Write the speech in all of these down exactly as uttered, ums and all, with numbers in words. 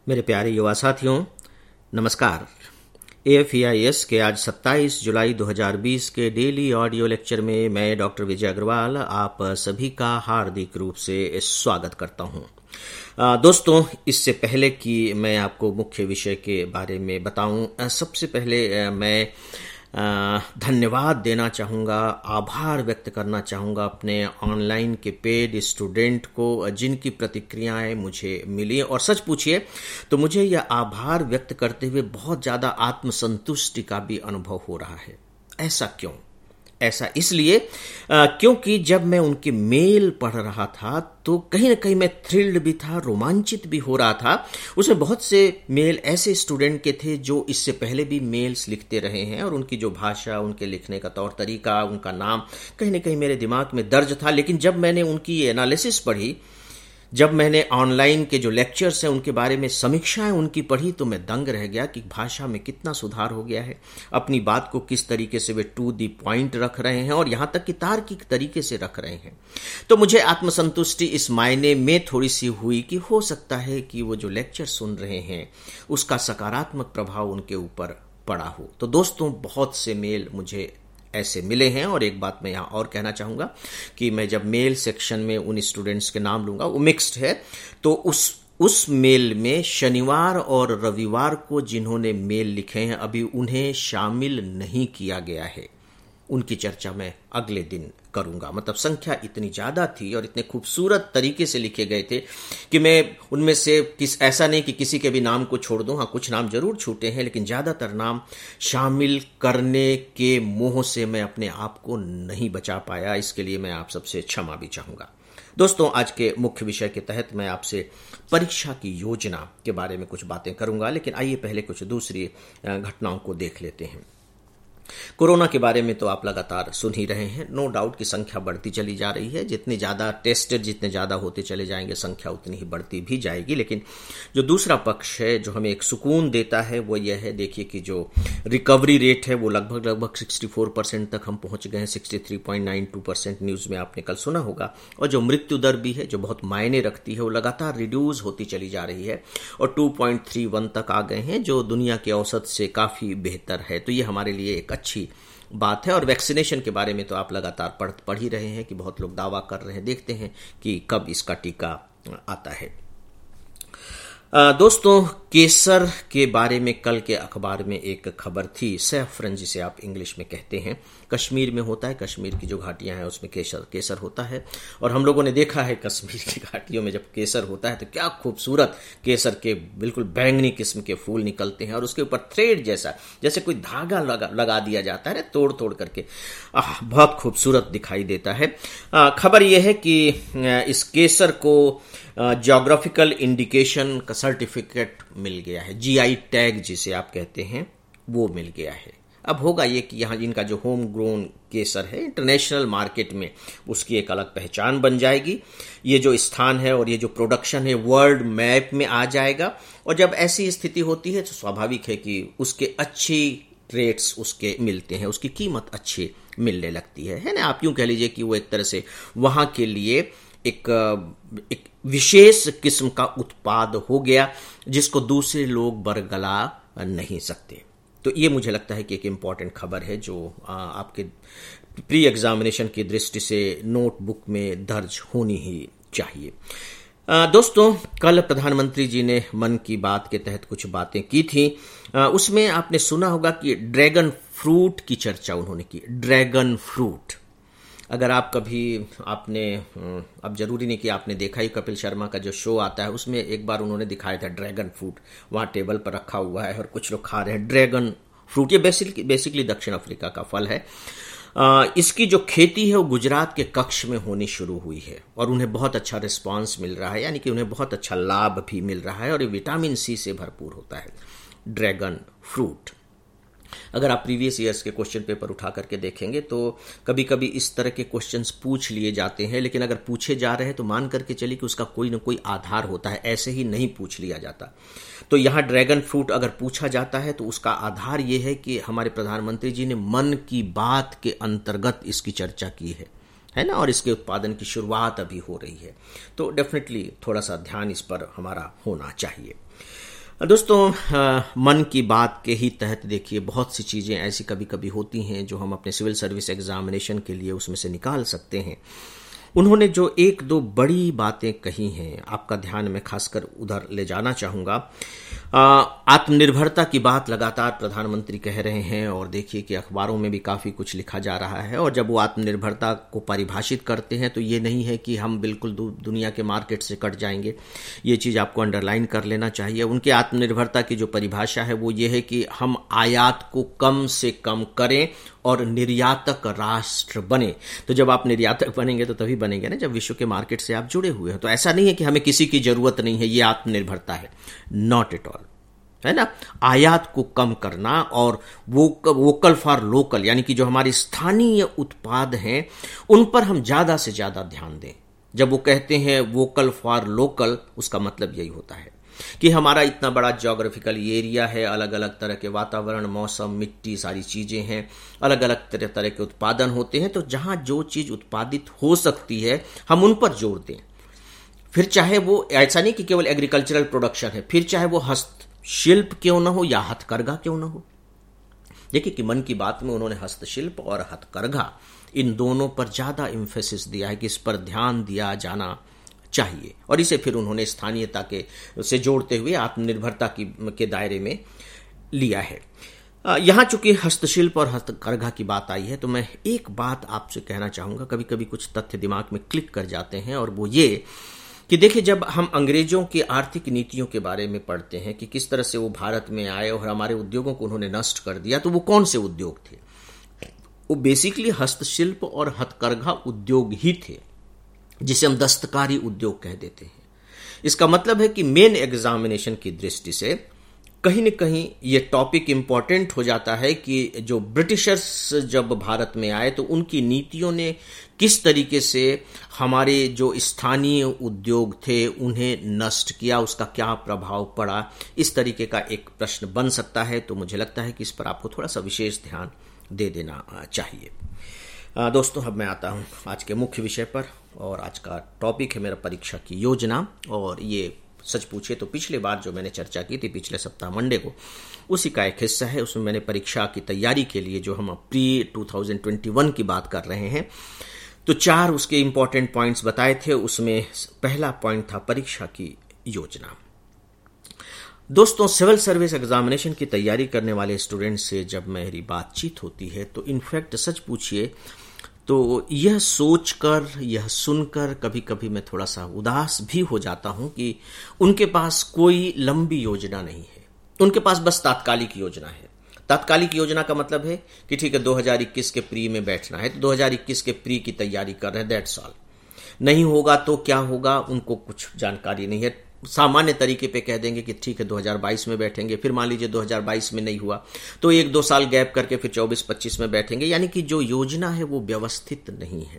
मेरे प्यारे युवा साथियों, नमस्कार। A F E I S के आज सत्ताईस जुलाई दो हज़ार बीस के डेली ऑडियो लेक्चर में मैं डॉक्टर विजय अग्रवाल आप सभी का हार्दिक रूप से स्वागत करता हूं। दोस्तों, इससे पहले कि मैं आपको मुख्य विषय के बारे में बताऊं, सबसे पहले मैं धन्यवाद देना चाहूँगा, आभार व्यक्त करना चाहूँगा अपने ऑनलाइन के पेड स्टूडेंट को जिनकी प्रतिक्रियाएं मुझे मिली। और सच पूछिए तो मुझे यह आभार व्यक्त करते हुए बहुत ज़्यादा आत्मसंतुष्टि का भी अनुभव हो रहा है। ऐसा क्यों? ऐसा इसलिए क्योंकि जब मैं उनके मेल पढ़ रहा था तो कहीं ना कहीं मैं थ्रिल्ड भी था, रोमांचित भी हो रहा था। उसमें बहुत से मेल ऐसे स्टूडेंट के थे जो इससे पहले भी मेल्स लिखते रहे हैं और उनकी जो भाषा, उनके लिखने का तौर तरीका, उनका नाम कहीं ना कहीं मेरे दिमाग में दर्ज था। लेकिन जब मैंने उनकी एनालिसिस पढ़ी, जब मैंने ऑनलाइन के जो लेक्चर्स हैं उनके बारे में समीक्षाएं उनकी पढ़ी, तो मैं दंग रह गया कि भाषा में कितना सुधार हो गया है, अपनी बात को किस तरीके से वे टू दी पॉइंट रख रहे हैं और यहां तक कि तार्किक तरीके से रख रहे हैं। तो मुझे आत्मसंतुष्टि इस मायने में थोड़ी सी हुई कि हो सकता है कि वो जो लेक्चर सुन रहे हैं उसका सकारात्मक प्रभाव उनके ऊपर पड़ा हो। तो दोस्तों, बहुत से मेल मुझे ऐसे मिले हैं। और एक बात मैं यहाँ और कहना चाहूँगा कि मैं जब मेल सेक्शन में उन स्टूडेंट्स के नाम लूँगा, वो मिक्स्ड है, तो उस उस मेल में शनिवार और रविवार को जिन्होंने मेल लिखे हैं अभी उन्हें शामिल नहीं किया गया है। उनकी चर्चा मैं अगले दिन करूंगा। मतलब संख्या इतनी ज़्यादा थी और इतने खूबसूरत तरीके से लिखे गए थे कि मैं उनमें से किस ऐसा नहीं कि किसी के भी नाम को छोड़ दूं। हाँ, कुछ नाम जरूर छूटे हैं, लेकिन ज़्यादातर नाम शामिल करने के मोह से मैं अपने आप को नहीं बचा पाया। इसके लिए मैं आप सबसे क्षमा भी चाहूँगा। दोस्तों, आज के मुख्य विषय के तहत मैं आपसे परीक्षा की योजना के बारे में कुछ बातें करूंगा, लेकिन आइए पहले कुछ दूसरी घटनाओं को देख लेते हैं। कोरोना के बारे में तो आप लगातार सुन ही रहे हैं। नो डाउट की संख्या बढ़ती चली जा रही है। जितने ज़्यादा टेस्टेड जितने ज़्यादा होते चले जाएंगे, संख्या उतनी ही बढ़ती भी जाएगी। लेकिन जो दूसरा पक्ष है, जो हमें एक सुकून देता है, वो यह है, देखिए कि जो रिकवरी रेट है वो लगभग लगभग चौंसठ परसेंट तक हम पहुंच गए हैं। तिरसठ पॉइंट नौ दो परसेंट न्यूज़ में आपने कल सुना होगा। और जो मृत्यु दर भी है, जो बहुत मायने रखती है, वो लगातार रिड्यूस होती चली जा रही है और दो पॉइंट तीन एक तक आ गए हैं, जो दुनिया के औसत से काफ़ी बेहतर है। तो ये हमारे लिए एक अच्छी बात है। और वैक्सीनेशन के बारे में तो आप लगातार पढ़ पढ़ ही रहे हैं कि बहुत लोग दावा कर रहे हैं। देखते हैं कि कब इसका टीका आता है। दोस्तों, केसर के बारे में कल के अखबार में एक खबर थी। सैफरन, जिसे आप इंग्लिश में कहते हैं, कश्मीर में होता है। कश्मीर की जो घाटियां हैं उसमें केसर केसर होता है। और हम लोगों ने देखा है कश्मीर की घाटियों में जब केसर होता है तो क्या खूबसूरत केसर के बिल्कुल बैंगनी किस्म के फूल निकलते हैं और उसके ऊपर थ्रेड जैसा, जैसे कोई धागा लगा लगा दिया जाता है तोड़ तोड़ करके, आह, बहुत खूबसूरत दिखाई देता है। खबर यह है कि इस केसर को ज्योग्राफिकल इंडिकेशन का सर्टिफिकेट मिल गया है। जी आई टैग जिसे आप कहते हैं वो मिल गया है। अब होगा ये कि यहाँ इनका जो होम ग्रोन केसर है, इंटरनेशनल मार्केट में उसकी एक अलग पहचान बन जाएगी। ये जो स्थान है और ये जो प्रोडक्शन है वर्ल्ड मैप में आ जाएगा। और जब ऐसी स्थिति होती है तो स्वाभाविक है कि उसके अच्छी रेट्स उसके मिलते हैं, उसकी कीमत अच्छी मिलने लगती है, है ना। आप यूं कह लीजिए कि वो एक तरह से वहाँ के लिए एक, एक विशेष किस्म का उत्पाद हो गया जिसको दूसरे लोग बरगला नहीं सकते। तो ये मुझे लगता है कि एक इम्पॉर्टेंट खबर है जो आपके प्री एग्जामिनेशन की दृष्टि से नोटबुक में दर्ज होनी ही चाहिए। दोस्तों, कल प्रधानमंत्री जी ने मन की बात के तहत कुछ बातें की थी। उसमें आपने सुना होगा कि ड्रैगन फ्रूट की चर्चा उन्होंने की। ड्रैगन फ्रूट, अगर आप कभी आपने, अब जरूरी नहीं कि आपने देखा ही, कपिल शर्मा का जो शो आता है उसमें एक बार उन्होंने दिखाया था ड्रैगन फ्रूट, वहाँ टेबल पर रखा हुआ है और कुछ लोग खा रहे हैं ड्रैगन फ्रूट। ये बेसिकली बेसिकली दक्षिण अफ्रीका का फल है। इसकी जो खेती है वो गुजरात के कच्छ में होनी शुरू हुई है और उन्हें बहुत अच्छा रिस्पांस मिल रहा है, यानी कि उन्हें बहुत अच्छा लाभ भी मिल रहा है और ये विटामिन सी से भरपूर होता है ड्रैगन फ्रूट। अगर आप प्रीवियस ईयर्स के क्वेश्चन पेपर उठा करके देखेंगे तो कभी कभी इस तरह के क्वेश्चंस पूछ लिए जाते हैं, लेकिन अगर पूछे जा रहे हैं तो मान करके चलिए कि उसका कोई ना कोई आधार होता है, ऐसे ही नहीं पूछ लिया जाता। तो यहाँ ड्रैगन फ्रूट अगर पूछा जाता है तो उसका आधार ये है कि हमारे प्रधानमंत्री जी ने मन की बात के अंतर्गत इसकी चर्चा की है, है ना, और इसके उत्पादन की शुरुआत अभी हो रही है। तो डेफिनेटली थोड़ा सा ध्यान इस पर हमारा होना चाहिए। दोस्तों, मन की बात के ही तहत देखिए बहुत सी चीज़ें ऐसी कभी कभी होती हैं जो हम अपने सिविल सर्विस एग्जामिनेशन के लिए उसमें से निकाल सकते हैं। उन्होंने जो एक दो बड़ी बातें कही हैं, आपका ध्यान मैं खासकर उधर ले जाना चाहूँगा। आत्मनिर्भरता की बात लगातार प्रधानमंत्री कह रहे हैं और देखिए कि अखबारों में भी काफ़ी कुछ लिखा जा रहा है। और जब वो आत्मनिर्भरता को परिभाषित करते हैं तो ये नहीं है कि हम बिल्कुल दुनिया के मार्केट से कट जाएंगे। ये चीज़ आपको अंडरलाइन कर लेना चाहिए। उनके आत्मनिर्भरता की जो परिभाषा है वो ये है कि हम आयात को कम से कम करें और निर्यातक राष्ट्र बने। तो जब आप निर्यातक बनेंगे तो तभी बनेंगे ना जब विश्व के मार्केट से आप जुड़े हुए हो। तो ऐसा नहीं है कि हमें किसी की जरूरत नहीं है, ये आत्मनिर्भरता है, नॉट एट ऑल, है ना। आयात को कम करना और वो वोकल फॉर लोकल, यानी कि जो हमारे स्थानीय उत्पाद हैं उन पर हम ज्यादा से ज्यादा ध्यान दें। जब वो कहते हैं वोकल फॉर लोकल, उसका मतलब यही होता है कि हमारा इतना बड़ा ज्योग्राफिकल एरिया है, अलग अलग तरह के वातावरण, मौसम, मिट्टी, सारी चीजें हैं, अलग अलग तरह तरह के उत्पादन होते हैं। तो जहां जो चीज उत्पादित हो सकती है हम उन पर जोर दें। फिर चाहे वो, ऐसा नहीं कि केवल एग्रीकल्चरल प्रोडक्शन है, फिर चाहे वो हस्तशिल्प क्यों ना हो या हथकरघा क्यों ना हो। देखिए कि मन की बात में उन्होंने हस्तशिल्प और हथकरघा इन दोनों पर ज्यादा इम्फेसिस दिया है कि इस पर ध्यान दिया जाना चाहिए। और इसे फिर उन्होंने स्थानीयता के से जोड़ते हुए आत्मनिर्भरता की के दायरे में लिया है। यहां चूंकि हस्तशिल्प और हथकरघा की बात आई है तो मैं एक बात आपसे कहना चाहूंगा। कभी कभी कुछ तथ्य दिमाग में क्लिक कर जाते हैं और वो ये कि देखिए, जब हम अंग्रेजों की आर्थिक नीतियों के बारे में पढ़ते हैं कि किस तरह से वो भारत में आए और हमारे उद्योगों को उन्होंने नष्ट कर दिया, तो वो कौन से उद्योग थे? वो बेसिकली हस्तशिल्प और हथकरघा उद्योग ही थे, जिसे हम दस्तकारी उद्योग कह देते हैं। इसका मतलब है कि मेन एग्जामिनेशन की दृष्टि से कहीं न कहीं ये टॉपिक इंपॉर्टेंट हो जाता है कि जो ब्रिटिशर्स जब भारत में आए तो उनकी नीतियों ने किस तरीके से हमारे जो स्थानीय उद्योग थे उन्हें नष्ट किया, उसका क्या प्रभाव पड़ा। इस तरीके का एक प्रश्न बन सकता है। तो मुझे लगता है कि इस पर आपको थोड़ा सा विशेष ध्यान दे देना चाहिए। दोस्तों, अब मैं आता हूं आज के मुख्य विषय पर और आज का टॉपिक है मेरा परीक्षा की योजना। और ये सच पूछे तो पिछले बार जो मैंने चर्चा की थी पिछले सप्ताह मंडे को, उसी का एक हिस्सा है। उसमें मैंने परीक्षा की तैयारी के लिए जो हम प्री दो हज़ार इक्कीस की बात कर रहे हैं तो चार उसके इंपॉर्टेंट पॉइंट्स बताए थे। उसमें पहला पॉइंट था परीक्षा की योजना। दोस्तों, सिविल सर्विस एग्जामिनेशन की तैयारी करने वाले स्टूडेंट से जब मेरी बातचीत होती है तो इनफैक्ट सच पूछिए तो यह सोचकर, यह सुनकर कभी कभी मैं थोड़ा सा उदास भी हो जाता हूं कि उनके पास कोई लंबी योजना नहीं है। उनके पास बस तात्कालिक योजना है। तात्कालिक योजना का मतलब है कि ठीक है दो हज़ार इक्कीस के प्री में बैठना है तो दो हज़ार इक्कीस के प्री की तैयारी कर रहे हैं, दैट्स ऑल। नहीं होगा तो क्या होगा उनको कुछ जानकारी नहीं है। सामान्य तरीके पे कह देंगे कि ठीक है दो हज़ार बाईस में बैठेंगे, फिर मान लीजिए दो हज़ार बाईस में नहीं हुआ तो एक दो साल गैप करके फिर चौबीस पच्चीस में बैठेंगे। यानी कि जो योजना है वो व्यवस्थित नहीं है।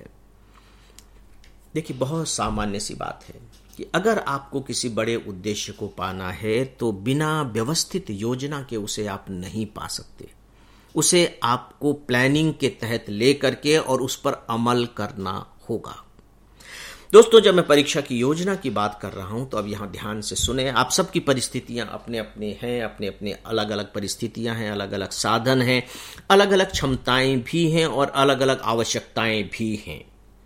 देखिए, बहुत सामान्य सी बात है कि अगर आपको किसी बड़े उद्देश्य को पाना है तो बिना व्यवस्थित योजना के उसे आप नहीं पा सकते। उसे आपको प्लानिंग के तहत ले करके और उस पर अमल करना होगा। दोस्तों, जब मैं परीक्षा की योजना की बात कर रहा हूं तो अब यहां ध्यान से सुने। आप सबकी परिस्थितियां अपने अपने हैं, अपने अपने अलग अलग परिस्थितियां हैं, अलग अलग साधन हैं, अलग अलग क्षमताएं भी हैं और अलग अलग आवश्यकताएं भी हैं।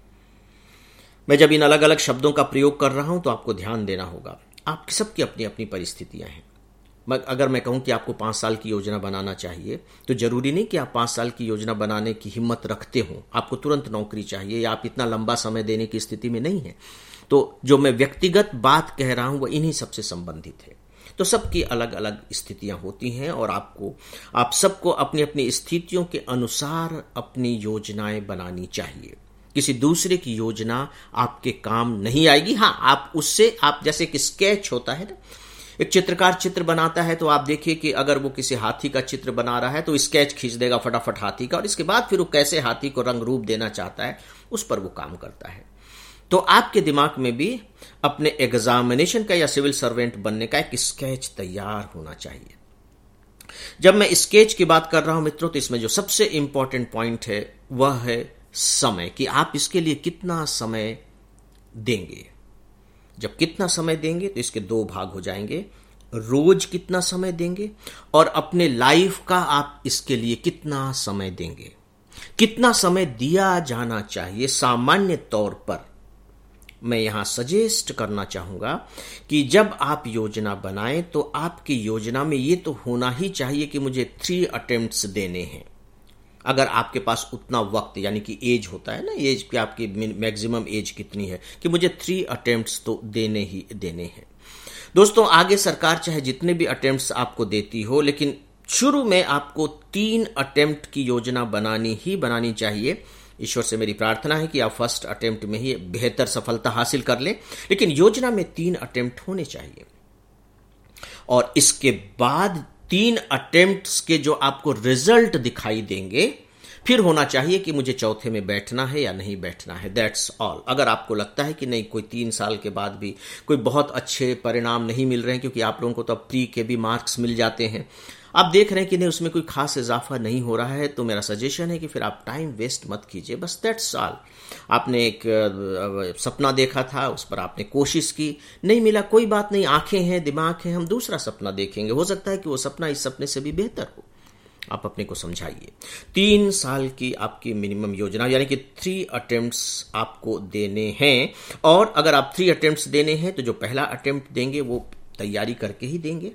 मैं जब इन अलग अलग शब्दों का प्रयोग कर रहा हूं तो आपको ध्यान देना होगा। आपकी सबकी अपनी अपनी परिस्थितियां हैं। अगर मैं कहूं कि आपको पांच साल की योजना बनाना चाहिए तो जरूरी नहीं कि आप पांच साल की योजना बनाने की हिम्मत रखते हो, आपको तुरंत नौकरी चाहिए या आप इतना लंबा समय देने की स्थिति में नहीं है। तो जो मैं व्यक्तिगत बात कह रहा हूं वह इन्हीं सबसे संबंधित है। तो सबकी अलग अलग स्थितियां होती हैं और आपको आप सबको अपनी अपनी स्थितियों के अनुसार अपनी योजनाएं बनानी चाहिए। किसी दूसरे की योजना आपके काम नहीं आएगी। हाँ, आप उससे आप जैसे कि स्केच होता है ना, एक चित्रकार चित्र बनाता है तो आप देखिए कि अगर वो किसी हाथी का चित्र बना रहा है तो स्केच खींच देगा फटाफट हाथी का और इसके बाद फिर वो कैसे हाथी को रंग रूप देना चाहता है उस पर वो काम करता है। तो आपके दिमाग में भी अपने एग्जामिनेशन का या सिविल सर्वेंट बनने का एक स्केच तैयार होना चाहिए। जब मैं स्केच की बात कर रहा हूं मित्रों तो इसमें जो सबसे इंपॉर्टेंट पॉइंट है वह है समय, कि आप इसके लिए कितना समय देंगे। जब कितना समय देंगे तो इसके दो भाग हो जाएंगे, रोज कितना समय देंगे और अपने लाइफ का आप इसके लिए कितना समय देंगे, कितना समय दिया जाना चाहिए। सामान्य तौर पर मैं यहां सजेस्ट करना चाहूंगा कि जब आप योजना बनाएं तो आपकी योजना में यह तो होना ही चाहिए कि मुझे थ्री अटेम्प्ट्स देने हैं। अगर आपके पास उतना वक्त, यानी कि एज होता है ना, एज की आपकी मैक्सिमम एज कितनी है कि मुझे थ्री अटेम्प्ट्स तो देने ही देने हैं। दोस्तों, आगे सरकार चाहे जितने भी अटेम्प्ट्स आपको देती हो, लेकिन शुरू में आपको तीन अटेम्प्ट की योजना बनानी ही बनानी चाहिए। ईश्वर से मेरी प्रार्थना है कि आप फर्स्ट अटेम्प्ट में ही बेहतर सफलता हासिल कर लें, लेकिन योजना में तीन अटेम्प्ट होने चाहिए। और इसके बाद तीन अटेम्प्ट्स के जो आपको रिजल्ट दिखाई देंगे, फिर होना चाहिए कि मुझे चौथे में बैठना है या नहीं बैठना है। That's all. अगर आपको लगता है कि नहीं, कोई तीन साल के बाद भी कोई बहुत अच्छे परिणाम नहीं मिल रहे हैं, क्योंकि आप लोगों को तो अब प्री के भी मार्क्स मिल जाते हैं, आप देख रहे हैं कि नहीं उसमें कोई खास इजाफा नहीं हो रहा है, तो मेरा सजेशन है कि फिर आप टाइम वेस्ट मत कीजिए। बस दैट्स ऑल। आपने एक सपना देखा था, उस पर आपने कोशिश की, नहीं मिला, कोई बात नहीं, आंखें हैं, दिमाग है, हम दूसरा सपना देखेंगे। हो सकता है कि वो सपना इस सपने से भी बेहतर हो। आप अपने को समझाइए। तीन साल की आपकी मिनिमम योजना, यानी कि थ्री अटेम्प्ट्स आपको देने हैं। और अगर आप थ्री अटेम्प्ट्स देने हैं तो जो पहला अटेम्प्ट देंगे वो तैयारी करके ही देंगे।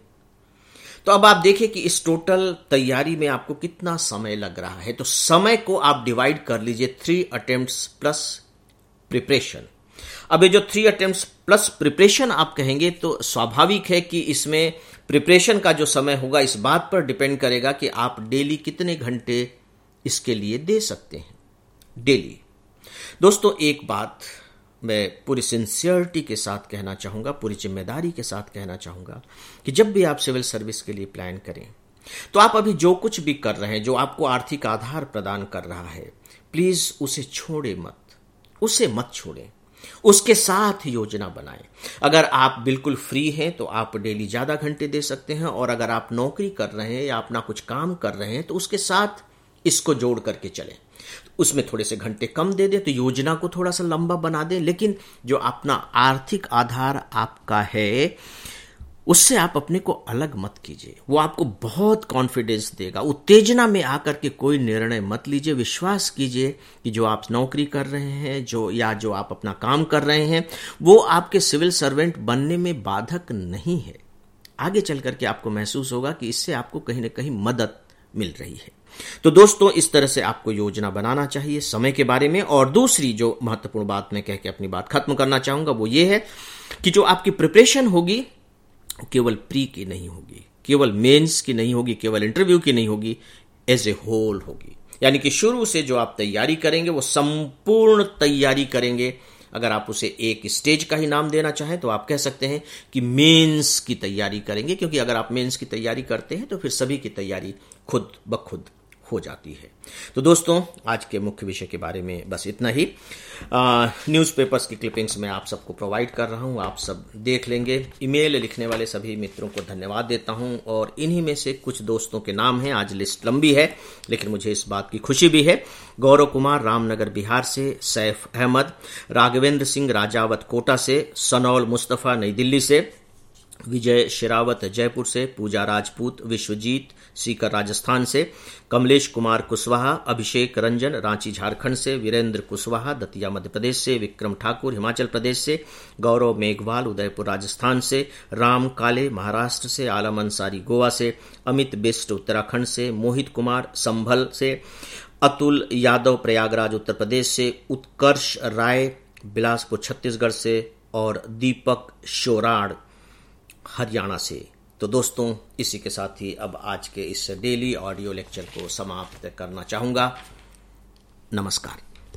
तो अब आप देखिए कि इस टोटल तैयारी में आपको कितना समय लग रहा है। तो समय को आप डिवाइड कर लीजिए, थ्री अटेम्प्ट्स प्लस प्रिपरेशन। अब ये जो थ्री अटेम्प्ट्स प्लस प्रिपरेशन आप कहेंगे, तो स्वाभाविक है कि इसमें प्रिपरेशन का जो समय होगा इस बात पर डिपेंड करेगा कि आप डेली कितने घंटे इसके लिए दे सकते हैं डेली। दोस्तों, एक बात मैं पूरी सिंसियरिटी के साथ कहना चाहूंगा, पूरी जिम्मेदारी के साथ कहना चाहूंगा कि जब भी आप सिविल सर्विस के लिए प्लान करें, तो आप अभी जो कुछ भी कर रहे हैं, जो आपको आर्थिक आधार प्रदान कर रहा है, प्लीज उसे छोड़े मत, उसे मत छोड़ें, उसके साथ योजना बनाएं। अगर आप बिल्कुल फ्री हैं तो आप डेली ज्यादा घंटे दे सकते हैं, और अगर आप नौकरी कर रहे हैं या अपना कुछ काम कर रहे हैं तो उसके साथ इसको जोड़ करके चलें। उसमें थोड़े से घंटे कम दे दें, तो योजना को थोड़ा सा लंबा बना दें, लेकिन जो अपना आर्थिक आधार आपका है उससे आप अपने को अलग मत कीजिए। वो आपको बहुत कॉन्फिडेंस देगा। उत्तेजना में आकर के कोई निर्णय मत लीजिए। विश्वास कीजिए कि जो आप नौकरी कर रहे हैं, जो या जो आप अपना काम कर रहे हैं, वो आपके सिविल सर्वेंट बनने में बाधक नहीं है। आगे चल करके आपको महसूस होगा कि इससे आपको कहीं ना कहीं मदद मिल रही है। तो दोस्तों, इस तरह से आपको योजना बनाना चाहिए समय के बारे में। और दूसरी जो महत्वपूर्ण बात मैं कह के अपनी बात खत्म करना चाहूंगा वो ये है कि जो आपकी प्रिपरेशन होगी केवल प्री की नहीं होगी, केवल मेंस की नहीं होगी, केवल इंटरव्यू की नहीं होगी, एज ए होल होगी। यानी कि शुरू से जो आप तैयारी करेंगे वो संपूर्ण तैयारी करेंगे। अगर आप उसे एक स्टेज का ही नाम देना चाहें तो आप कह सकते हैं कि मेंस की तैयारी करेंगे, क्योंकि अगर आप मेंस की तैयारी करते हैं तो फिर सभी की तैयारी खुद ब खुद हो जाती है। तो दोस्तों, आज के मुख्य विषय के बारे में बस इतना ही। न्यूज़पेपर्स की क्लिपिंग्स मैं आप सबको प्रोवाइड कर रहा हूं, आप सब देख लेंगे। ईमेल लिखने वाले सभी मित्रों को धन्यवाद देता हूं, और इन्हीं में से कुछ दोस्तों के नाम हैं। आज लिस्ट लंबी है, लेकिन मुझे इस बात की खुशी भी है। गौरव कुमार रामनगर बिहार से, सैफ अहमद, राघवेंद्र सिंह राजावत कोटा से, सनौल मुस्तफा नई दिल्ली से, विजय शेरावत जयपुर से, पूजा राजपूत, विश्वजीत सीकर राजस्थान से, कमलेश कुमार कुशवाहा, अभिषेक रंजन रांची झारखंड से, वीरेंद्र कुशवाहा दतिया मध्य प्रदेश से, विक्रम ठाकुर हिमाचल प्रदेश से, गौरव मेघवाल उदयपुर राजस्थान से, राम काले महाराष्ट्र से, आलम अंसारी गोवा से, अमित बिस्ट उत्तराखंड से, मोहित कुमार संभल से, अतुल यादव प्रयागराज उत्तर प्रदेश से, उत्कर्ष राय बिलासपुर छत्तीसगढ़ से, और दीपक शोराड़ हरियाणा से। तो दोस्तों, इसी के साथ ही अब आज के इस डेली ऑडियो लेक्चर को समाप्त करना चाहूंगा। नमस्कार।